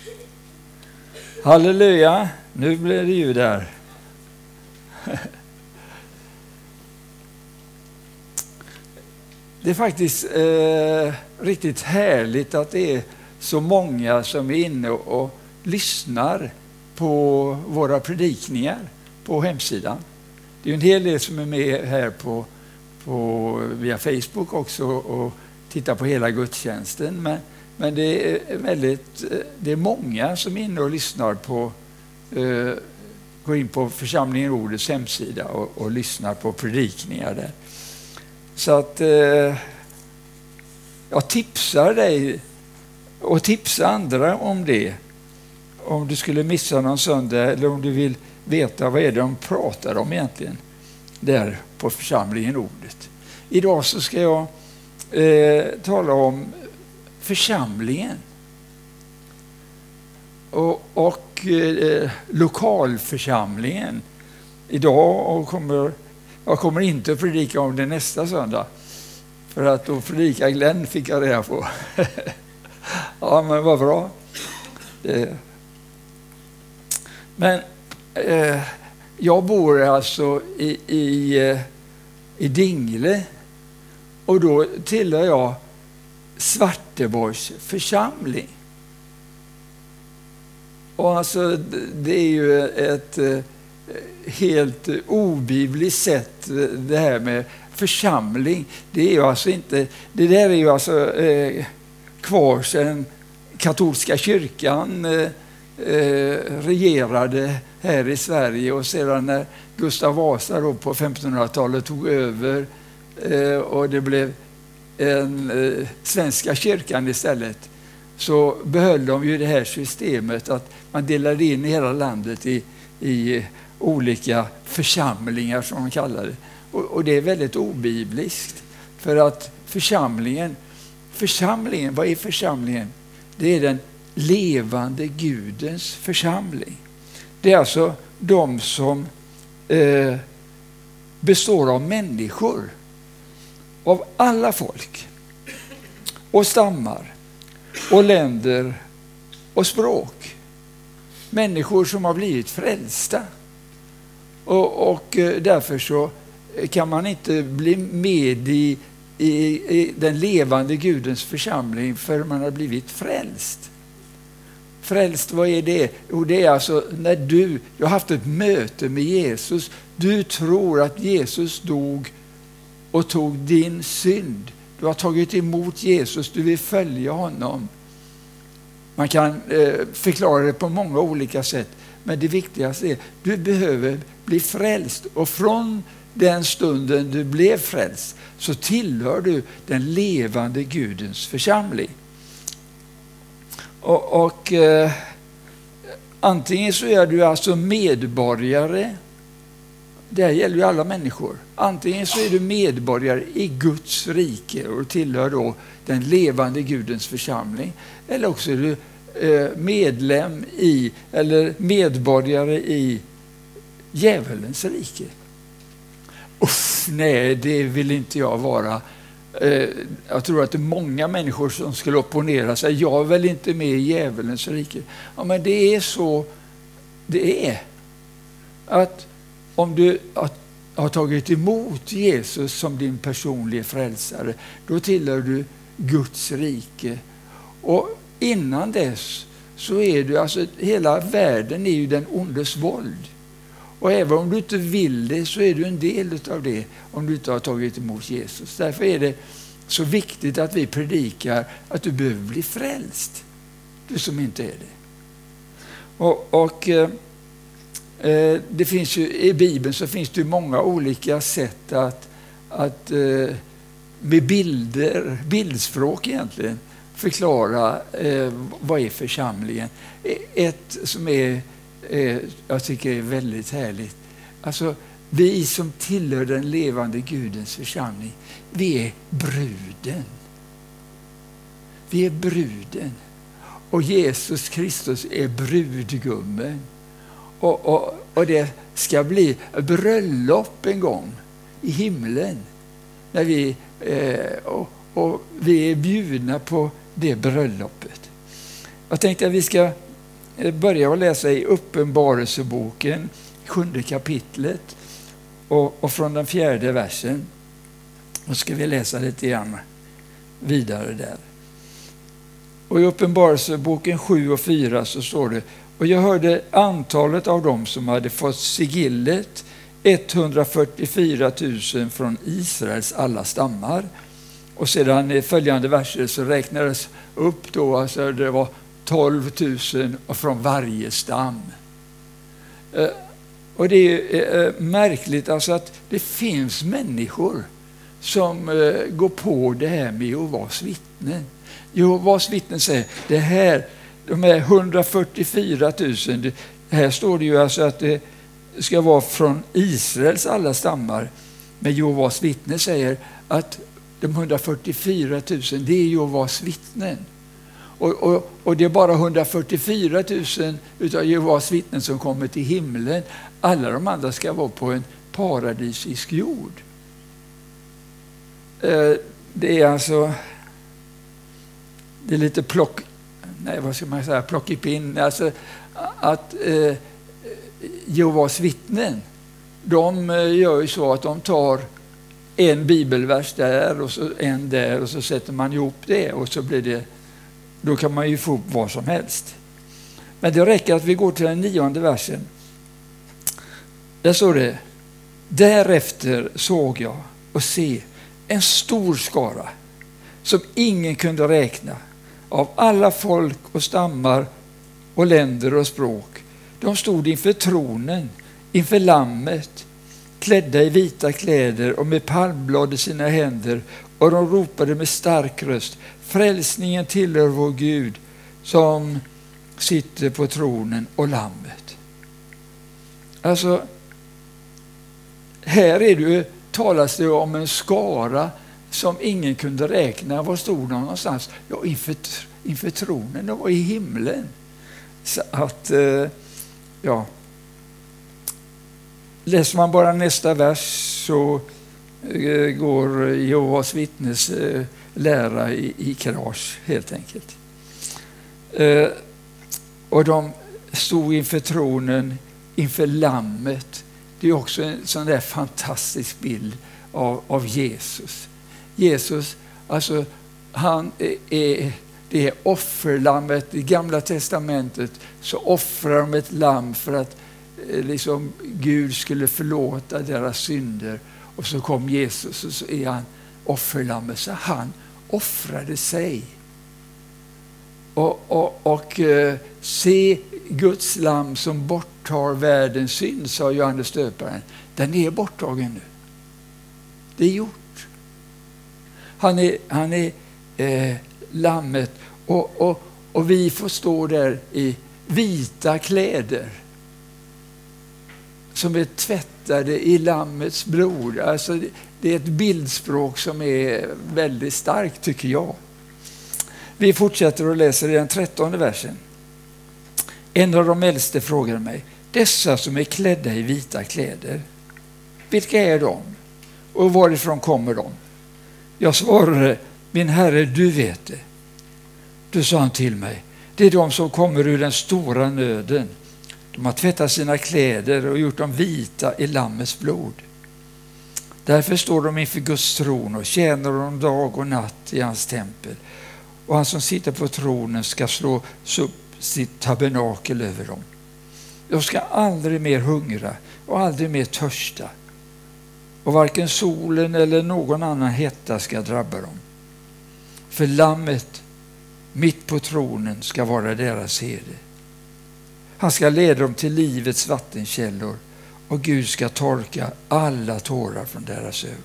Halleluja, nu blir det ju där. Det är faktiskt riktigt härligt att det är så många som är inne och lyssnar på våra predikningar på hemsidan. Det är en hel del som är med här på via Facebook också och tittar på hela gudstjänsten. Men det är många som är inne och lyssnar på, går in på församlingen Ordets hemsida och lyssnar på predikningar där. Så att jag tipsar dig och tipsa andra om det. Om du skulle missa någon söndag eller om du vill veta vad är det de pratar om egentligen där på församlingen Ordet. Idag så ska jag tala om församlingen och lokalförsamlingen idag, och jag kommer inte att predika om det nästa söndag, för att då predika Glenn fick jag reda på. Ja, men vad bra. Men jag bor alltså i Dingle, och då tillhör jag Svarteborgs församling. Och alltså det är ju ett helt obibliskt sätt, det här med församling. Det är ju alltså inte, det där är ju alltså kvar sedan katolska kyrkan regerade här i Sverige, och sedan när Gustav Vasa då på 1500-talet tog över och det blev en svenska kyrkan istället, så behöll de ju det här systemet att man delade in hela landet i olika församlingar som de kallar det. Och det är väldigt obibliskt, för att församlingen, vad är församlingen? Det är den levande Gudens församling. Det är alltså de som består av människor av alla folk och stammar och länder och språk. Människor som har blivit frälsta. Och därför så kan man inte bli med i den levande Gudens församling för man har blivit frälst. Frälst, vad är det? Jo, det är alltså när du har haft ett möte med Jesus. Du tror att Jesus dog och tog din synd. Du har tagit emot Jesus, du vill följa honom. Man kan förklara det på många olika sätt. Men det viktigaste är att du behöver bli frälst. Och från den stunden du blev frälst så tillhör du den levande Gudens församling. Och antingen så är du alltså medborgare. Det gäller ju alla människor. Antingen så är du medborgare i Guds rike och tillhör då den levande Gudens församling. Eller också är du medlem i eller medborgare i djävulens rike. Nej, det vill inte jag vara. Jag tror att det är många människor som skulle opponera sig. Jag är väl inte med i djävulens rike. Ja, men det är så det är. Att om du har tagit emot Jesus som din personliga frälsare, då tillhör du Guds rike. Och innan dess så är du, alltså hela världen är ju den ondes våld. Och även om du inte vill det så är du en del av det om du inte har tagit emot Jesus. Därför är det så viktigt att vi predikar att du behöver bli frälst. Du som inte är det. Och det finns ju, i Bibeln så finns det många olika sätt att med bildspråk egentligen förklara vad är församlingen. Ett som jag tycker är väldigt härligt. Alltså, vi som tillhör den levande Gudens församling, vi är bruden. Vi är bruden. Och Jesus Kristus är brudgummen. Och det ska bli bröllop en gång i himlen. När vi är bjudna på det bröllopet. Jag tänkte att vi ska börja att läsa i Uppenbarelseboken, 7:e kapitlet och från den 4:e versen. Då ska vi läsa lite grann vidare där. Och i Uppenbarelseboken 7:4 så står det: och jag hörde antalet av dem som hade fått sigillet, 144 000 från Israels alla stammar. Och sedan i följande verser så räknades upp då, alltså det var 12 000 från varje stam. Och det är märkligt alltså att det finns människor som går på det här med Jehovas vittnen. Jehovas vittnen säger, de här 144 000, här står det ju alltså att det ska vara från Israels alla stammar. Men Jehovas vittnen säger att de 144 000, det är Jehovas vittnen. Och det är bara 144 000 utav Jehovas vittnen som kommer till himlen. Alla de andra ska vara på en paradisisk jord. Det är alltså, det är lite plockepinn. Alltså att Jehovas vittnen, de gör ju så att de tar en bibelvers där och så en där och så sätter man ihop det och så blir det, då kan man ju få upp vad som helst. Men det räcker att vi går till den 9:e versen. Där står det: därefter såg jag och se en stor skara som ingen kunde räkna, av alla folk och stammar och länder och språk. De stod inför tronen, inför lammet, klädda i vita kläder och med palmblad i sina händer, och de ropade med stark röst: frälsningen tillhör vår Gud som sitter på tronen och lammet. Alltså, här talas det om en skara som ingen kunde räkna. Var stod de någonstans? Ja, inför tronen, de var i himlen. Så att, ja. Läser man bara nästa vers så går Jehovas vittnes lära i krasch helt enkelt. Och de stod inför tronen, inför lammet. Det är också en sån där fantastisk bild av Jesus. Jesus, alltså han är det är offerlammet. I Gamla testamentet så offrar de ett lamm för att liksom Gud skulle förlåta deras synder. Och så kom Jesus och så är han offerlammet. Så han offrade sig. Och se Guds lamm som borttar världens synd, sa Johannes döparen. Den är borttagen nu. Det är gjort. Han är lammet och vi får stå där i vita kläder som är tvättade i lammets blod. Alltså det är ett bildspråk som är väldigt starkt, tycker jag. Vi fortsätter och läser i den 13:e versen. En av de äldste frågade mig: dessa som är klädda i vita kläder, vilka är de? Och varifrån kommer de? Jag svarade: min herre, du vet det. Då sa han till mig: det är de som kommer ur den stora nöden. De har tvättat sina kläder och gjort dem vita i lammets blod. Därför står de inför Guds tron och tjänar honom dag och natt i hans tempel. Och han som sitter på tronen ska slå upp sitt tabernakel över dem. De ska aldrig mer hungra och aldrig mer törsta. Och varken solen eller någon annan hetta ska drabba dem. För lammet mitt på tronen ska vara deras herde. Han ska leda dem till livets vattenkällor och Gud ska torka alla tårar från deras ögon.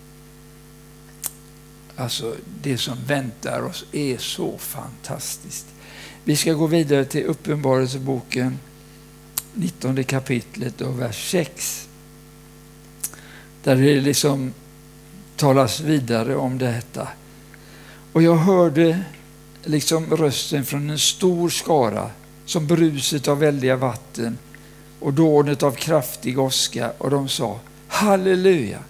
Alltså det som väntar oss är så fantastiskt. Vi ska gå vidare till Uppenbarelseboken 19:e kapitlet och vers 6. Där det liksom talas vidare om detta. Och jag hörde liksom rösten från en stor skara, som bruset av väldiga vatten och dånet av kraftig åska, och de sa: halleluja!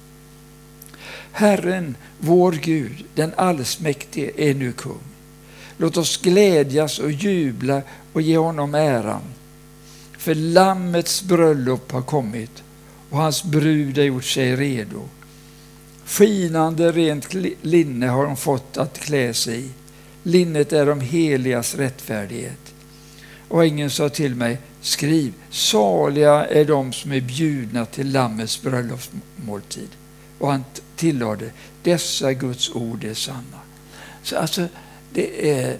Herren, vår Gud, den allsmäktige, är nu kung. Låt oss glädjas och jubla och ge honom äran. För lammets bröllop har kommit och hans brud har gjort sig redo. Skinande rent linne har de fått att klä sig i. Linnet är de heligas rättfärdighet. Och ängeln sa till mig, skriv, saliga är de som är bjudna till lammets bröllopsmåltid. Och han tillade, dessa Guds ord är sanna. Så alltså, det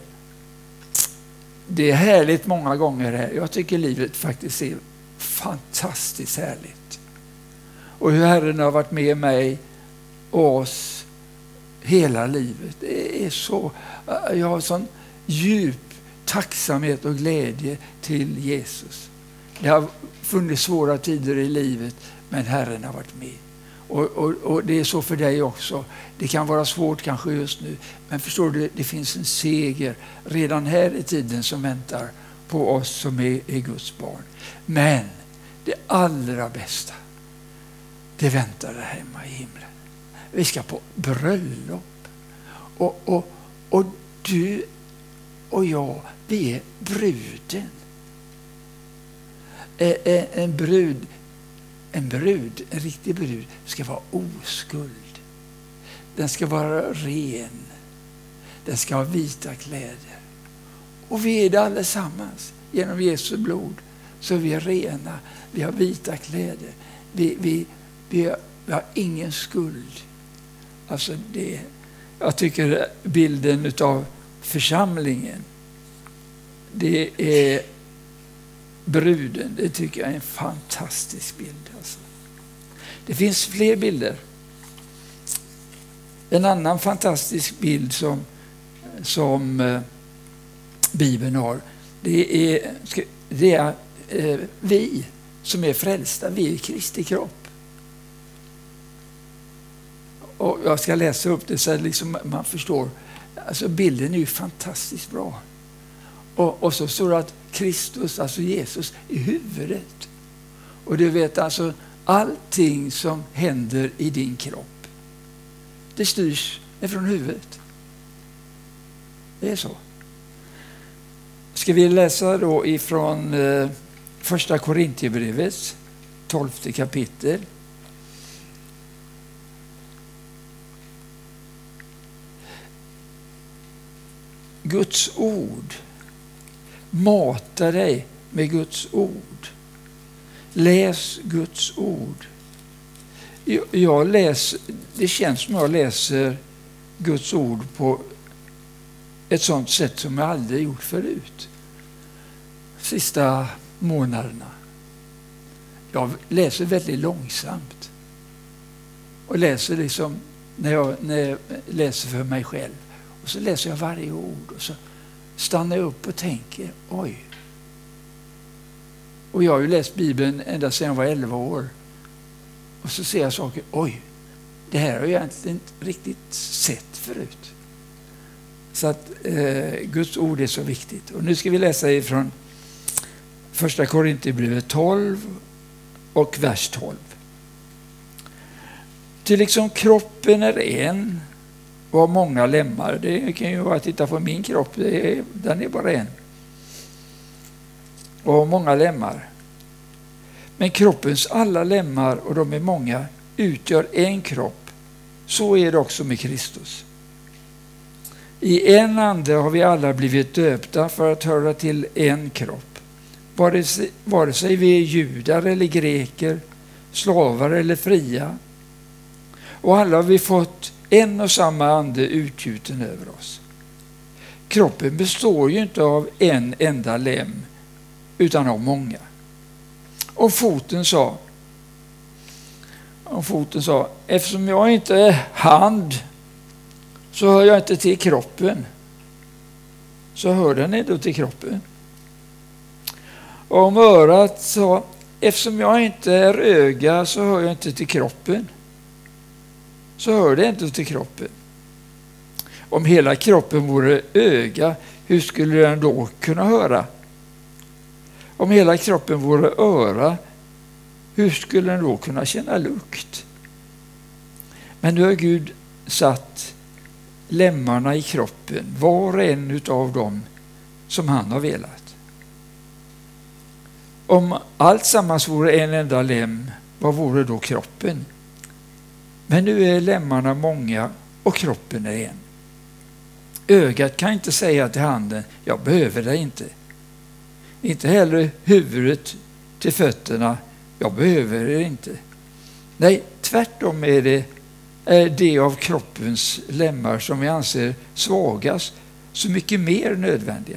är härligt många gånger här. Jag tycker livet faktiskt är fantastiskt härligt. Och hur Herren har varit med mig och oss hela livet. Det är så, jag har sån djup tacksamhet och glädje till Jesus. Det har funnits svåra tider i livet, men Herren har varit med. Och det är så för dig också. Det kan vara svårt kanske just nu, men förstår du, det finns en seger redan här i tiden som väntar på oss som är Guds barn. Men det allra bästa, det väntar där hemma i himlen. Vi ska på bröllop. Och du och jag, vi är bruden. En riktig brud ska vara oskuld. Den ska vara ren. Den ska ha vita kläder. Och vi är det allesammans. Genom Jesu blod så är vi rena. Vi har vita kläder. Vi har ingen skuld. Alltså jag tycker bilden av församlingen, det är bruden. Det tycker jag är en fantastisk bild. Alltså. Det finns fler bilder. En annan fantastisk bild som Bibeln har, det är vi som är frälsta, vi är Kristi kropp. Och jag ska läsa upp det så att liksom man förstår. Alltså bilden är ju fantastiskt bra. Och så står det att Kristus, alltså Jesus, är huvudet. Och du vet alltså, allting som händer i din kropp, det styrs från huvudet. Det är så. Ska vi läsa då ifrån första Korintierbrevets 12:e kapitel. Guds ord. Mata dig med Guds ord. Läs Guds ord. Det känns som jag läser Guds ord på ett sånt sätt som jag aldrig gjort förut. Sista månaderna. Jag läser väldigt långsamt. Och läser liksom när jag läser för mig själv. Och så läser jag varje ord och så stannar jag upp och tänker, oj. Och jag har ju läst Bibeln ända sedan jag var 11 år. Och så ser jag saker, oj, det här har jag egentligen inte riktigt sett förut. Så att Guds ord är så viktigt. Och nu ska vi läsa ifrån första Korintierbrevet 12 och vers 12. Till liksom kroppen är en och har många lemmar. Det kan ju vara att titta på min kropp, den är bara en. Och har många lemmar. Men kroppens alla lemmar, och de är många, utgör en kropp. Så är det också med Kristus. I en ande har vi alla blivit döpta för att höra till en kropp. Vare sig vi är judar eller greker, slavar eller fria. Och alla har vi fått en och samma ande utgjuten över oss. Kroppen består ju inte av en enda lem, utan av många. Och foten sa, eftersom jag inte är hand, så hör jag inte till kroppen. Så hör den ändå till kroppen. Och om örat sa, eftersom jag inte är öga, så hör jag inte till kroppen. Så hör det inte till kroppen. Om hela kroppen vore öga, hur skulle den då kunna höra? Om hela kroppen vore öra, hur skulle den då kunna känna lukt? Men nu har Gud satt lemmarna i kroppen, var och en av dem som han har velat. Om allt sammans vore en enda lem, vad vore då kroppen? Men nu är lemmarna många och kroppen är en. Ögat kan inte säga till handen, jag behöver dig inte. Inte heller huvudet till fötterna, jag behöver det inte. Nej, tvärtom är det av kroppens lemmar som vi anser svagast så mycket mer nödvändiga.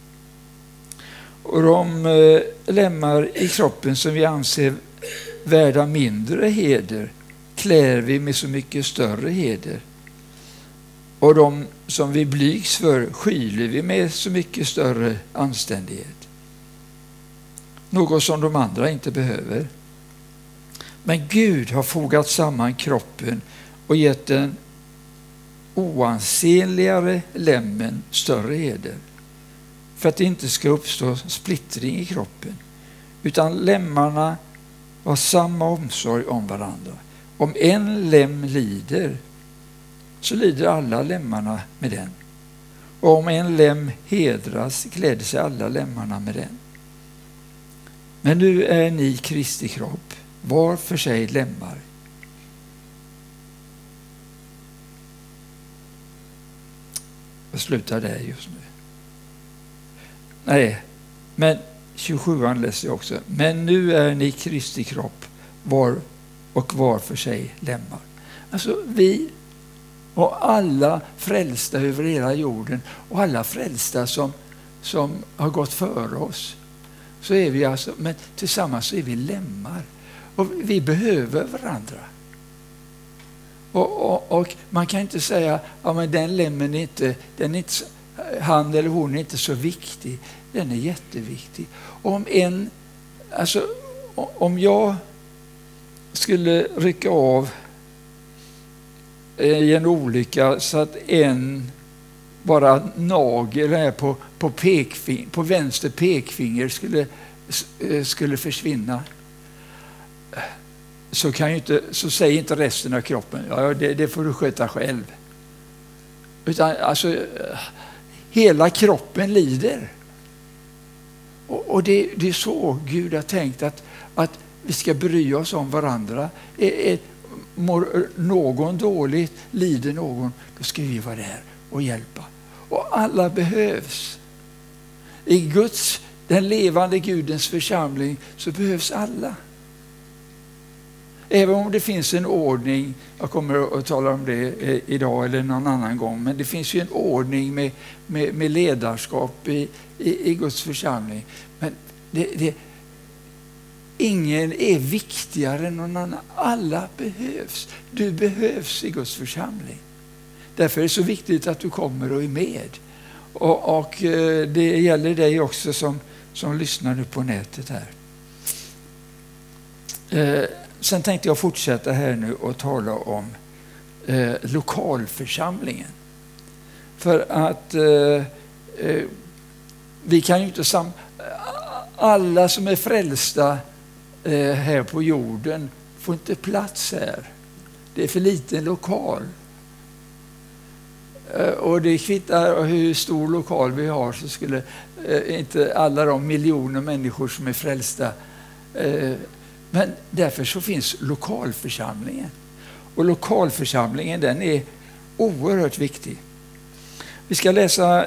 Och de lemmar i kroppen som vi anser värda mindre heder klär vi med så mycket större heder. Och de som vi blygs för skyler vi med så mycket större anständighet. Något som de andra inte behöver. Men Gud har fogat samman kroppen och gett den oansenligare lemmen större heder. För att det inte ska uppstå splittring i kroppen. Utan lemmarna har samma omsorg om varandra. Om en lem lider, så lider alla lemmarna med den. Och om en lem hedras, gläder sig alla lemmarna med den. Men nu är ni Kristi kropp, var för sig lemmar. Jag slutar där just nu. Nej, men 27an läser jag också. Men nu är ni Kristi kropp, var för sig lemmar. Alltså vi och alla frälsta över hela jorden och alla frälsta som har gått före oss, så är vi alltså, men tillsammans så är vi lemmar och vi behöver varandra. Och man kan inte säga ja, men den lemmen är inte, han eller hon är inte så viktig. Den är jätteviktig. Och om jag skulle rycka av i en olycka så att en bara nagel här på vänster pekfinger skulle försvinna, så säger inte resten av kroppen ja, det får du sköta själv. Utan alltså hela kroppen lider. Och det är så Gud har tänkt att vi ska bry oss om varandra. Mår någon dåligt, lider någon, då ska vi vara där och hjälpa. Och alla behövs. I den levande Gudens församling så behövs alla. Även om det finns en ordning, jag kommer att tala om det idag eller någon annan gång, men det finns ju en ordning med ledarskap i Guds församling. Men ingen är viktigare än någon annan. Alla behövs. Du behövs i Guds församling. Därför är det så viktigt att du kommer och är med. Och det gäller dig också som lyssnar nu på nätet här. Sen tänkte jag fortsätta här nu och tala om lokalförsamlingen. För att vi kan ju inte alla som är frälsta här på jorden får inte plats här. Det är för liten lokal. Och det kvittar hur stor lokal vi har, så skulle inte alla de miljoner människor som är frälsta. Men därför så finns lokalförsamlingen. Och lokalförsamlingen, den är oerhört viktig. Vi ska läsa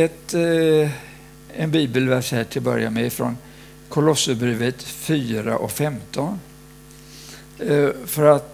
en bibelvers här till att börja med från Kolosserbrevet 4 och 15. För att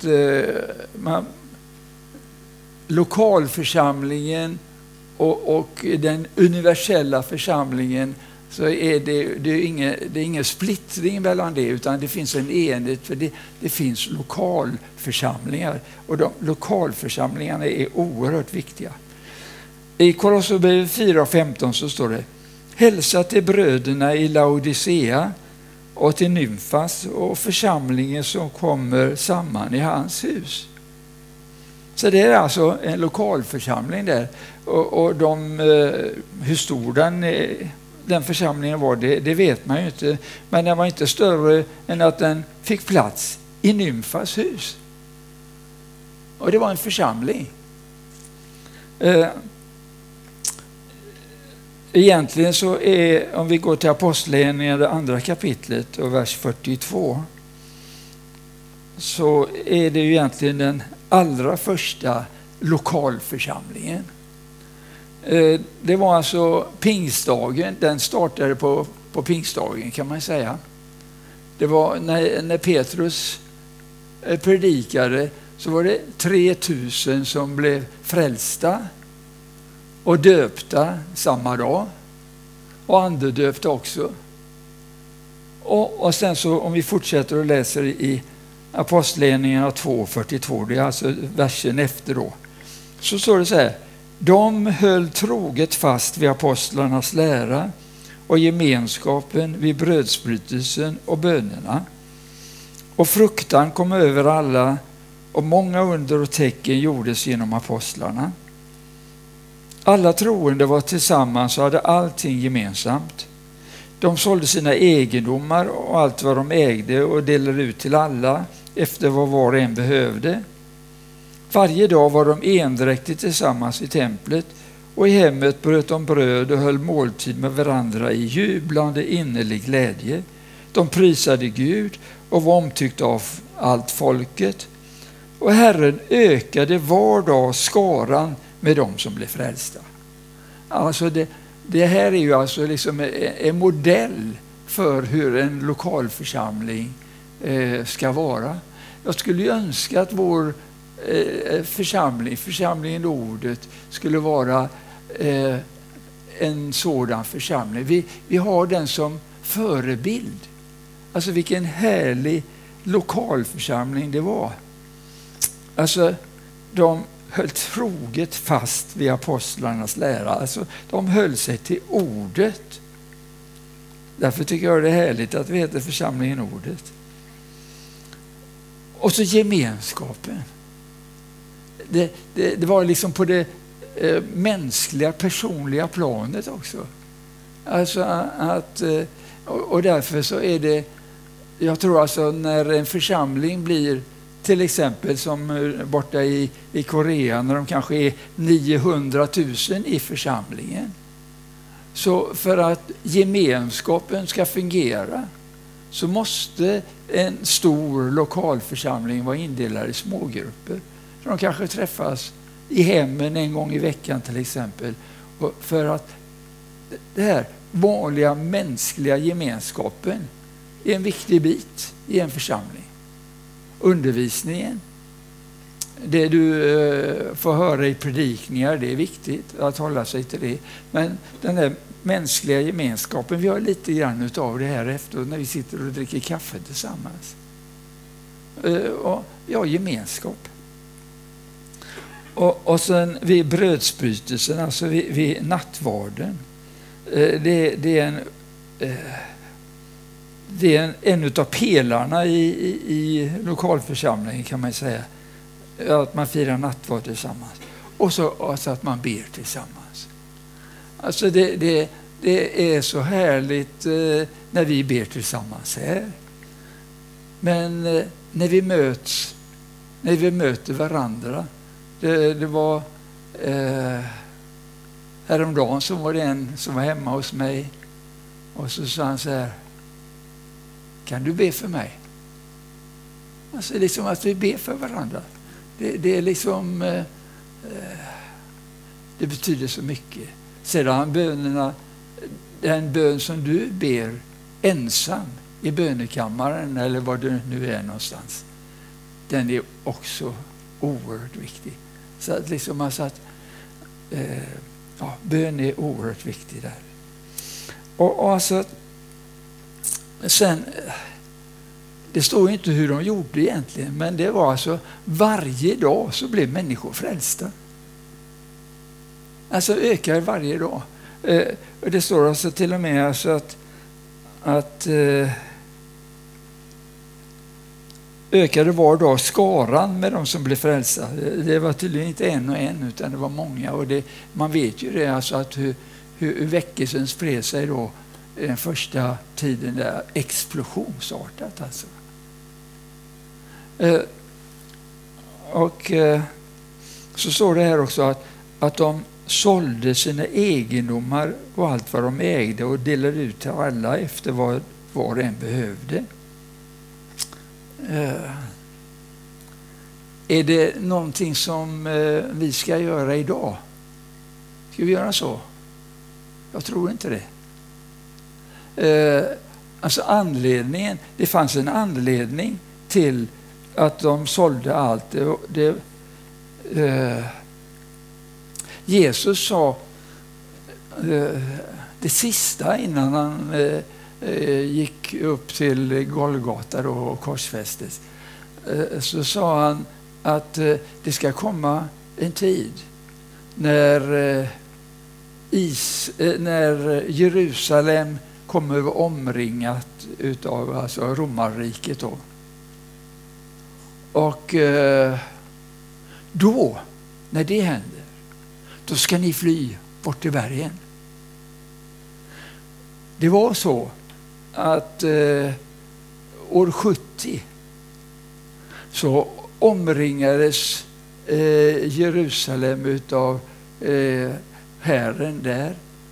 lokalförsamlingen och den universella församlingen, så är det är ingen splittring mellan det, utan det finns en enhet, för det finns lokalförsamlingar, och de lokalförsamlingarna är oerhört viktiga. I Kolosserbrevet 4 och 15 så står det: hälsa till bröderna i Laodicea och till Nymfas och församlingen som kommer samman i hans hus. Så det är alltså en lokalförsamling där. Och hur stor den församlingen var, det vet man ju inte. Men den var inte större än att den fick plats i Nymfas hus. Och det var en församling. Egentligen så är, om vi går till Apostlagärningarna, det andra kapitlet och vers 42, så är det ju egentligen den allra första lokalförsamlingen. Det var alltså pingstdagen, den startade på pingstdagen kan man säga. Det var när Petrus predikade, så var det 3000 som blev frälsta och döpta samma dag, och andedöpta också. Och sen så, om vi fortsätter och läser i Apostlagärningarna 2:42, det är alltså versen efter då, så står det så här: de höll troget fast vid apostlarnas lära och gemenskapen, vid brödsbrytelsen och bönerna. Och fruktan kom över alla, och många under och tecken gjordes genom apostlarna. Alla troende var tillsammans och hade allting gemensamt. De sålde sina egendomar och allt vad de ägde och delade ut till alla efter vad var och en behövde. Varje dag var de endräktigt tillsammans i templet, och i hemmet bröt de bröd och höll måltid med varandra i jublande innerlig glädje. De prisade Gud och var omtyckta av allt folket. Och Herren ökade var dag skaran med dem som blev frälsta. Alltså det här är ju alltså liksom en modell för hur en lokalförsamling ska vara. Jag skulle ju önska att vår församlingen Ordet, skulle vara en sådan församling. Vi har den som förebild. Alltså vilken härlig lokalförsamling det var. Alltså de höll troget fast vid apostlarnas lära. Alltså de höll sig till ordet. Därför tycker jag det är härligt att vi heter församlingen Ordet. Och så gemenskapen. Det var liksom på det mänskliga, personliga planet också. Alltså att, och därför så är det, jag tror alltså när en församling blir, till exempel som borta i Korea, när de kanske är 900 000 i församlingen. Så för att gemenskapen ska fungera så måste en stor lokalförsamling vara indelad i smågrupper. De kanske träffas i hemmen en gång i veckan till exempel. För att det här vanliga mänskliga gemenskapen är en viktig bit i en församling. Undervisningen, det du får höra i predikningar, det är viktigt att hålla sig till det. Men den här mänskliga gemenskapen, vi har lite grann av det här efteråt när vi sitter och dricker kaffe tillsammans. Och vi har gemenskap. Och sen vid brödsbrytelsen, alltså vid nattvarden, det är en utav pelarna i lokalförsamlingen kan man säga. Att man firar nattvard tillsammans. Och så alltså att man ber tillsammans. Alltså det är så härligt när vi ber tillsammans här. Men när vi möter varandra. Det var häromdagen så var det en som var hemma hos mig. Och så sa han så här: kan du be för mig? Alltså liksom att vi ber för varandra. Det är liksom det betyder så mycket. Sedan bönerna, den bön som du ber ensam i bönekammaren eller var du nu är någonstans, den är också oerhört viktig. Så att liksom alltså att bön är oerhört viktig där. Och alltså sen, det står inte hur de gjorde egentligen, men det var alltså varje dag så blev människor frälsta. Alltså ökar varje dag. Och det står alltså till och med alltså att ökade var dag skaran med de som blev frälsta. Det var tydligen inte en och en utan det var många. Och man vet ju det alltså att hur väckelsen spred sig då den första tiden där explosionsartat alltså. Och så står det här också att de sålde sina egendomar och allt vad de ägde och delade ut till alla efter vad var en behövde. Är det någonting som vi ska göra idag? Ska vi göra så? Jag tror inte det. Alltså anledningen, det fanns en anledning till att de sålde allt. Jesus sa det sista innan han gick upp till Golgata och korsfästes. Så sa han att det ska komma en tid när Jerusalem kommer att vara omringat utav alltså romarriket då. Och då, när det händer, då ska ni fly bort till bergen. Det var så att år 70 så omringades Jerusalem utav hären där,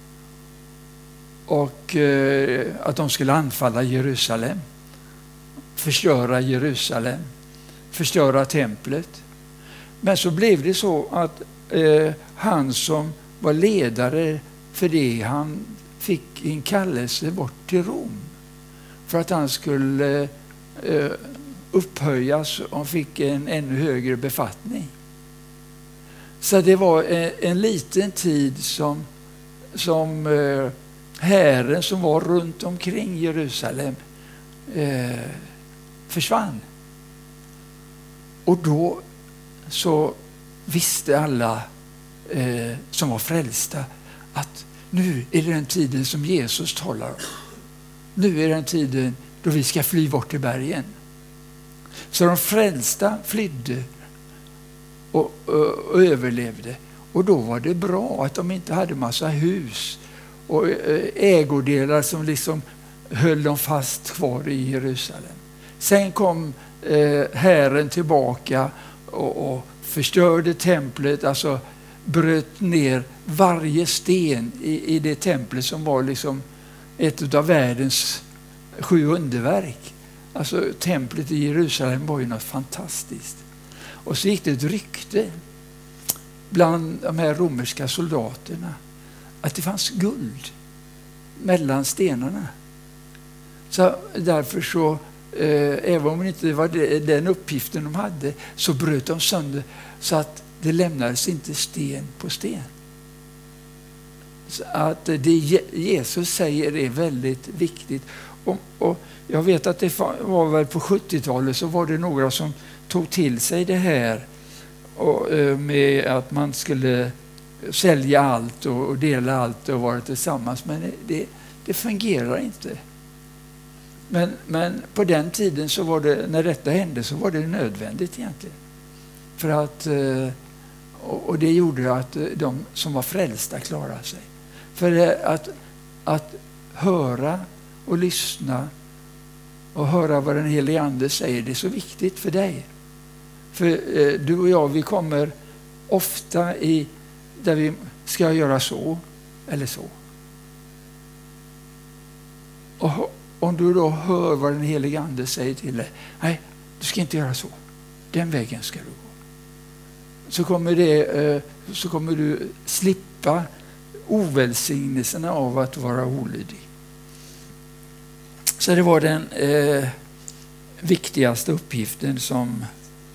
och att de skulle anfalla Jerusalem, förstöra Jerusalem, förstöra templet. Men så blev det så att han som var ledare för det, han fick en kallelse bort till Rom för att han skulle upphöjas och fick en ännu högre befattning. Så det var en liten tid som hären som var runt omkring Jerusalem försvann. Och då så visste alla som var frälsta att nu är det den tiden som Jesus talar om. Nu är den tiden då vi ska fly bort till bergen. Så de frälsta flydde och överlevde. Och då var det bra att de inte hade massa hus och ägodelar som liksom höll dem fast kvar i Jerusalem. Sen kom Herren tillbaka och förstörde templet, alltså bröt ner varje sten i det templet som var liksom ett av världens 7 underverk. Alltså templet i Jerusalem var ju något fantastiskt. Och så gick det ett rykte bland de här romerska soldaterna att det fanns guld mellan stenarna. Så därför så, även om det inte var den uppgiften de hade, så bröt de sönder så att det lämnades inte sten på sten. Så att det Jesus säger är väldigt viktigt. Och jag vet att det var väl på 70-talet så var det några som tog till sig det här och, med att man skulle sälja allt och dela allt och vara tillsammans. Men det fungerar inte. Men på den tiden så var det, när detta hände, så var det nödvändigt egentligen. För att, och det gjorde att de som var frälsta klarade sig. För att höra och lyssna och höra vad den helige Ande säger, det är så viktigt för dig. För du och jag, vi kommer ofta där vi ska göra så eller så. Och om du då hör vad den helige Ande säger till dig, nej, du ska inte göra så. Den vägen ska du gå. Så kommer du slippa ovälsignelserna av att vara olydig. Så det var den viktigaste uppgiften som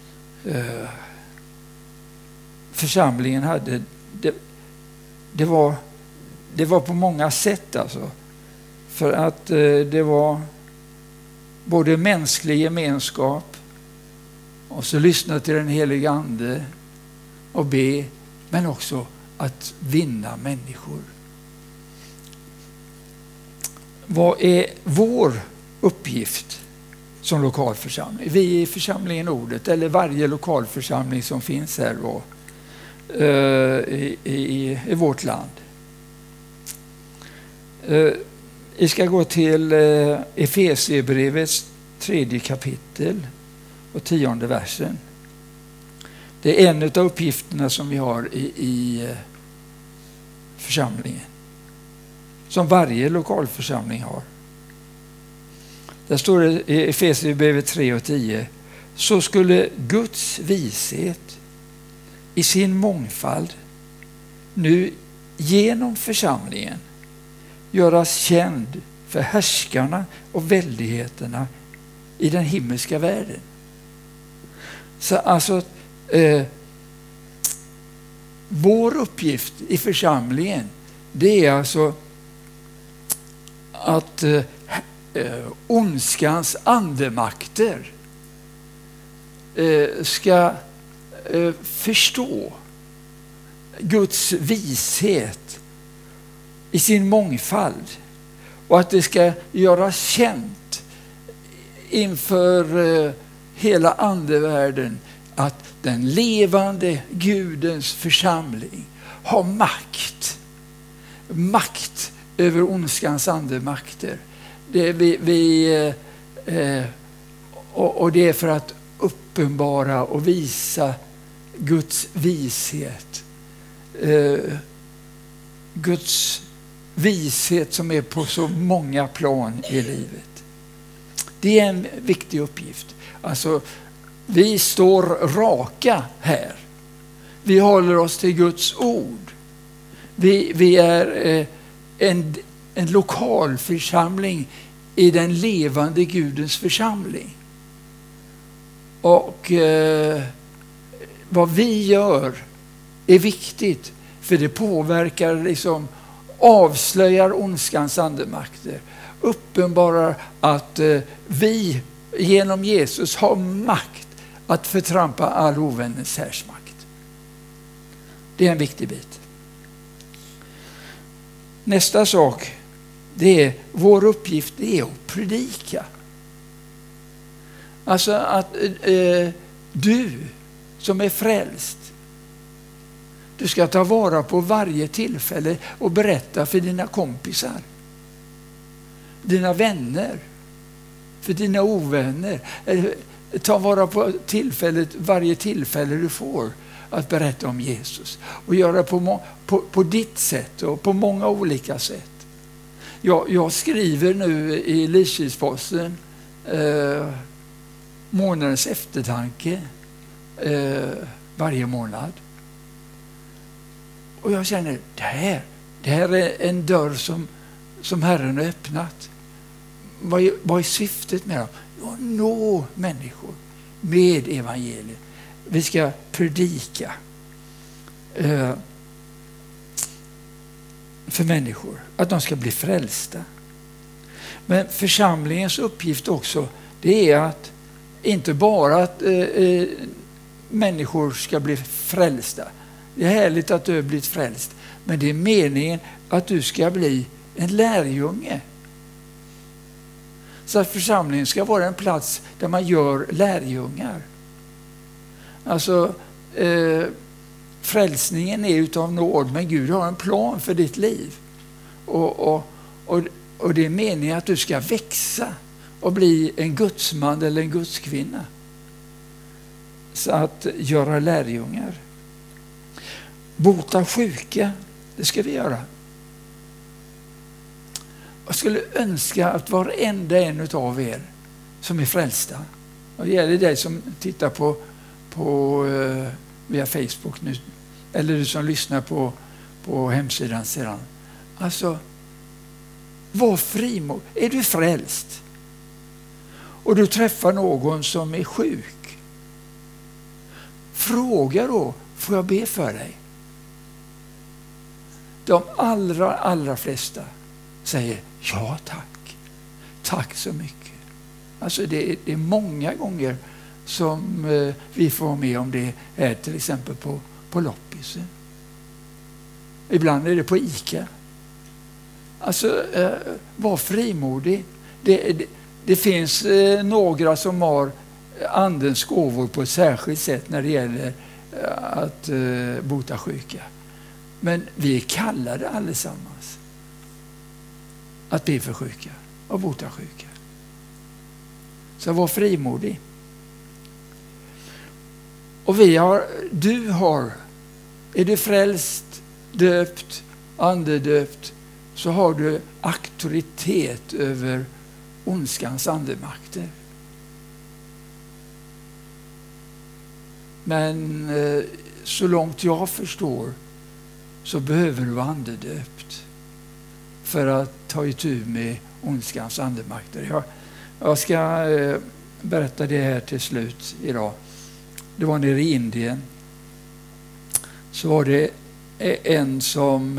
församlingen hade. Det var på många sätt alltså. För att det var både mänsklig gemenskap och så lyssna till den helige Ande och be, men också att vinna människor. Vad är vår uppgift som lokalförsamling? Vi i församlingen Ordet, eller varje lokalförsamling som finns här då, i vårt land. Vi ska gå till Efesierbrevets 3 kapitel och 10:e versen. Det är en av uppgifterna som vi har i församlingen. Som varje lokalförsamling har. Där står det i Efesierbrevet 3:10. Så skulle Guds vishet i sin mångfald nu genom församlingen göras känd för härskarna och väldigheterna i den himmelska världen. Så alltså vår uppgift i församlingen, det är alltså att ondskans andemakter ska förstå Guds vishet i sin mångfald och att det ska göras känt inför hela andevärlden att den levande Gudens församling har makt över ondskans andemakter. Och det är för att uppenbara och visa Guds vishet. Guds vishet som är på så många plan i livet. Det är en viktig uppgift. Alltså, vi står raka här. Vi håller oss till Guds ord. Vi är en lokal församling i den levande Gudens församling. Och vad vi gör är viktigt, för det påverkar, avslöjar ondskans andemakter, uppenbarar att vi genom Jesus har makt att förtrampa all ovännens härsmakt. Det är en viktig bit. Nästa sak, det är vår uppgift, det är att predika. Alltså att du som är frälst, du ska ta vara på varje tillfälle och berätta för dina kompisar, dina vänner, för dina ovänner. Ta vara på varje tillfälle du får att berätta om Jesus. Och göra på ditt sätt och på många olika sätt. Jag skriver nu i Lysekilsposten månadens eftertanke varje månad. Och jag känner, det här är en dörr som Herren har öppnat. Vad är syftet med dem? Ja, nå människor med evangeliet. Vi ska predika för människor, att de ska bli frälsta. Men församlingens uppgift också, det är att inte bara att människor ska bli frälsta. Det är härligt att du har blivit frälst, men det är meningen att du ska bli en lärjunge. Så att församlingen ska vara en plats där man gör lärjungar. Alltså, frälsningen är utav nåd, men Gud har en plan för ditt liv. Och det är meningen att du ska växa och bli en gudsman eller en gudskvinna. Så att göra lärjungar. Bota sjuka, det ska vi göra. Jag skulle önska att varenda en av er som är frälsta, och det gäller dig som tittar på via Facebook nu, eller du som lyssnar på hemsidan sedan. Alltså, var frimodig. Är du frälst och du träffar någon som är sjuk, fråga då, får jag be för dig? De allra flesta säger ja tack. Tack så mycket. Alltså det är många gånger som vi får med om det här, till exempel på loppisen. Ibland är det på ICA. Alltså var frimodig. Det finns några som har andens gåvor på ett särskilt sätt när det gäller att bota sjuka. Men vi är kallade allesammans att be för sjuka och bota sjuka. Så var frimodig. Och är du frälst, döpt, andedöpt, så har du auktoritet över ondskans andemakter. Men så långt jag förstår så behöver du vara andedöpt för att ta itu med ondskans andemakter. Jag ska berätta det här till slut idag. Det var nere i Indien. Så var det en som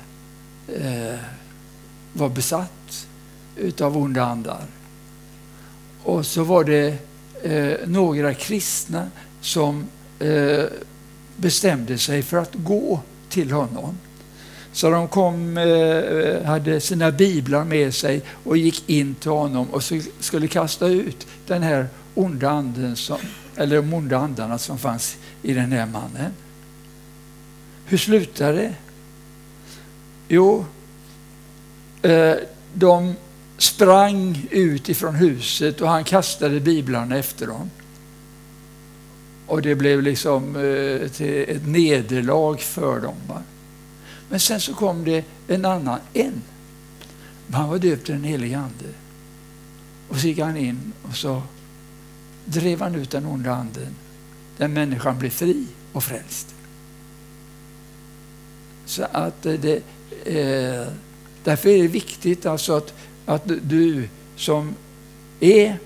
var besatt utav onda andar. Och så var det några kristna som bestämde sig för att gå till honom. Så de hade sina biblar med sig och gick in till honom och skulle kasta ut den här onda anden eller de onda andarna som fanns i den här mannen. Hur slutade det? Jo, de sprang ut ifrån huset och han kastade biblarna efter dem. Och det blev liksom ett nederlag för dem. Va? Men sen så kom det en. Han var döpt i den helige ande. Och så gick han in och så drev han ut den onda anden. Den människan blev fri och frälst. Så att därför är det viktigt alltså att du som är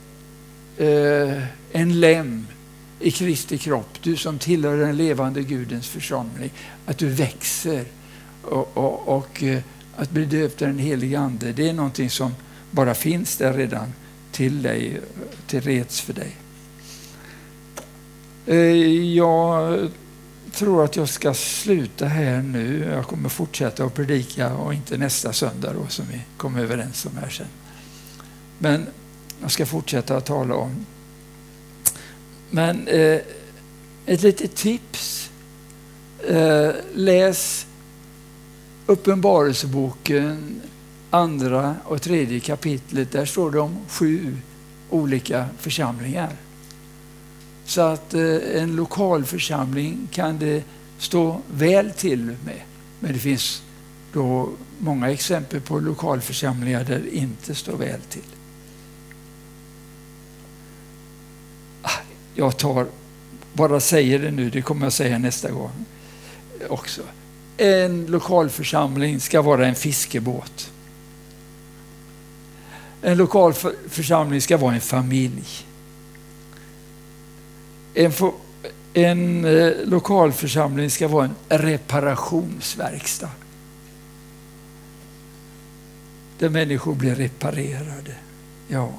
en lem i Kristi kropp, du som tillhör den levande Gudens församling, att du växer och att bli döpt i den helige ande, det är någonting som bara finns där redan till dig, till reds för dig. Jag tror att jag ska sluta här nu. Jag kommer fortsätta att predika och inte nästa söndag då, som vi kom överens om här sen. Men jag ska fortsätta att tala om. Men ett litet tips. Läs Uppenbarelseboken, 2 och 3 kapitlet. Där står det om 7 olika församlingar. Så att en lokal församling kan det stå väl till med. Men det finns då många exempel på lokalförsamlingar där det inte står väl till. Jag bara säger det nu, det kommer jag säga nästa gång också. En lokalförsamling ska vara en fiskebåt. En lokalförsamling ska vara en familj. En lokalförsamling ska vara en reparationsverkstad. Där människor blir reparerade. Ja.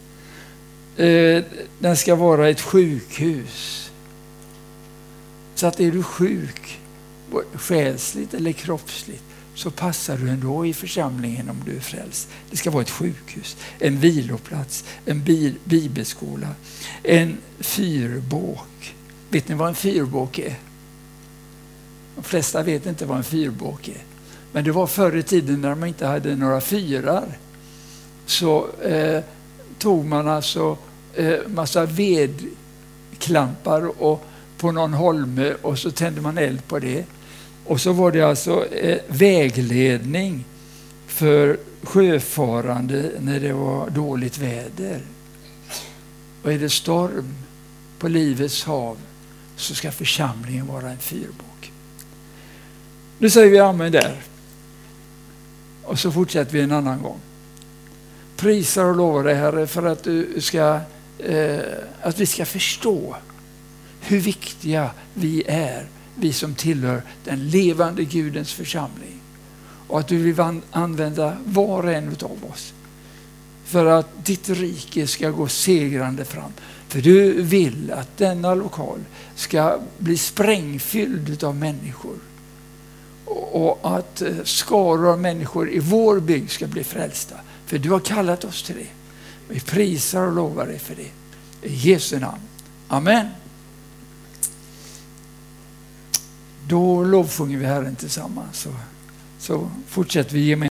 Den ska vara ett sjukhus. Så att är du sjuk, själsligt eller kroppsligt, så passar du ändå i församlingen om du är frälst. Det ska vara ett sjukhus, en viloplats, en bibelskola, en fyrbåk. Vet ni vad en fyrbåk är? De flesta vet inte vad en fyrbåk är. Men det var förr i tiden när man inte hade några fyrar. Så tog man alltså massa vedklampar och på någon holme och så tände man eld på det. Och så var det alltså vägledning för sjöfarande när det var dåligt väder. Och är det storm på livets hav så ska församlingen vara en fyrbåk. Nu säger vi amen där. Och så fortsätter vi en annan gång. Prisar och lovar dig, Herre, för att att vi ska förstå hur viktiga vi är, vi som tillhör den levande Gudens församling. Och att du vill använda var och en av oss för att ditt rike ska gå segrande fram. För du vill att denna lokal ska bli sprängfylld av människor. Och att skaror av människor i vår bygd ska bli frälsta. För du har kallat oss till det. Vi prisar och lovar dig för det. I Jesu namn. Amen. Då lovsjunger vi Herren tillsammans. Så fortsätter vi gemensamt.